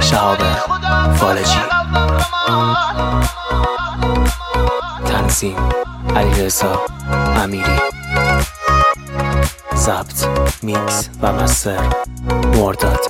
شهاب فالجی، تنظیم علیرضا امیری، ضبط میکس و مستر مرداد.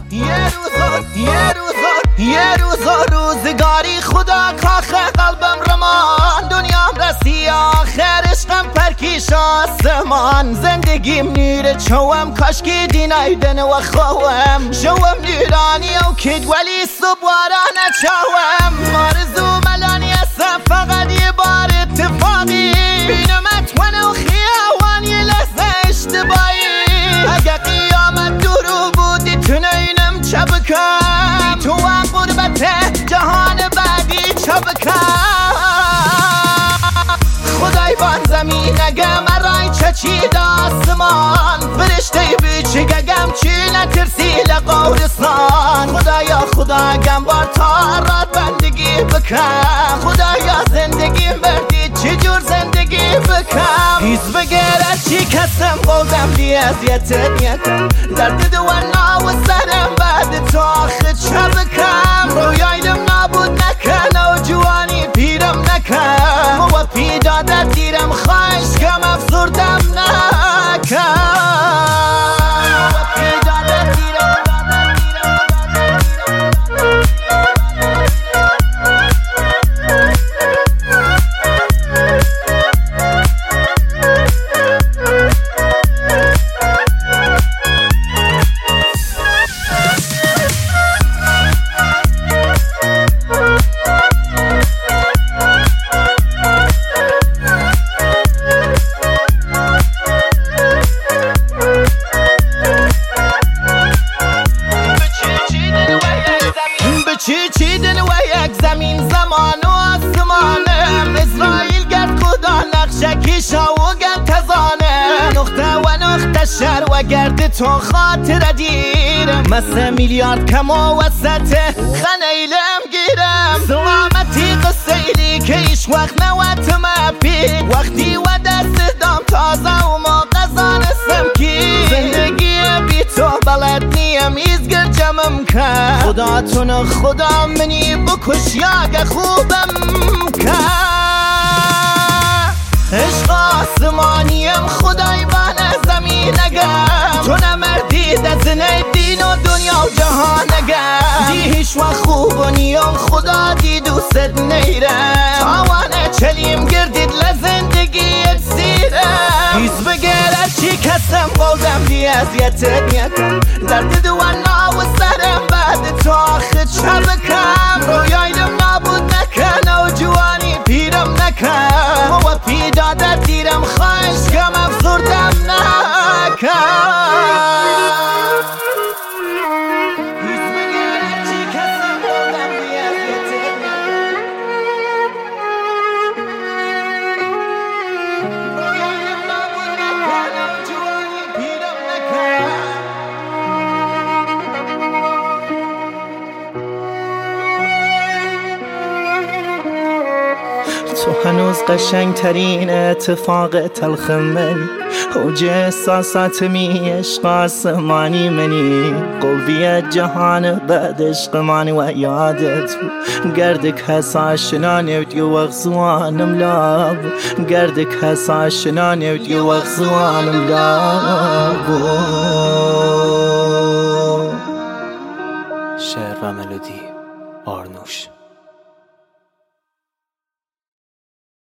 یه روزا روزگاری خدا کاخ قلبم رمان، دنیام رسی آخر عشقم پرکیش آسمان، زندگیم نیره چوم کاشکی دینایدن و خوام، شوم نیرانی و کد ولی صبوارا نچوم، آرزو ملانی هستم فقط یه بار اتفاقی، بینمت ونه و خیاوان یه لحظه اشتباهی، اگه قیامت درو بودی تنینم چه بکم، تو قربت جهان بعدی چه بکم، خدای بان زمین اگه مرای چچید آسمان، فرشته بیچگم چی نترسی لقورستان، خدایا خدا گم تا رات بندگی بکم، خدایا زندگی بردی چجور زندگی بکم، هیز بگره چی کسم قولدم بی ازیتت نیتم، درد دوانا و سرم بعد تو آخه چه بکم، رویایدم نابود نکن و جوانی پیرم نکن، و پیدادت دیرم خواهش کم افزردم نکن. چیدن و یک زمین زمان و آسمانم، اسرائیل گرد خدا نقشه کشا و گرد تزانم، نقطه و نقطه شر و گرد تو خاطر دیرم، مثل میلیارد کم و وسط خنیلم گیرم، سلامتی قصیلی که ایش وقت نواتم پید، وقتی و دست دام تازه و ما قزانستم کی، زندگی بی تو بلد نیم ایزگر جمم کن، خدا تون خدا منی بکش یا خوبم کن، عشق آسمانیم خدای بانه زمین نگم، تو نمردی دزنه دین و دنیا و جهان نگم، دی هیچ و خوب و نیم خدا دی دوست نیرم، تاوانه چلیم گردید لزندگی سیرم، هیز بگره چی کسم قولدم دی ازیتت نیتم، درد دوانا و سرم بعد تو آخه چه بکم، رویایدم نابود نکن و جوانی پیرم نکن، و پیدادت دیرم خواهش کم افزردم نکن. تو هنوز قشنگ ترین اتفاق تلخ منی، اوج احساسات می عشق آسمانی منی، قلبی جهان بعد عشق مانی و یادت گردک هس آشنانه و دیو اغزوانم لاب، گردک هس آشنانه و دیو اغزوانم لاب. شعر و ملودی آرنوش.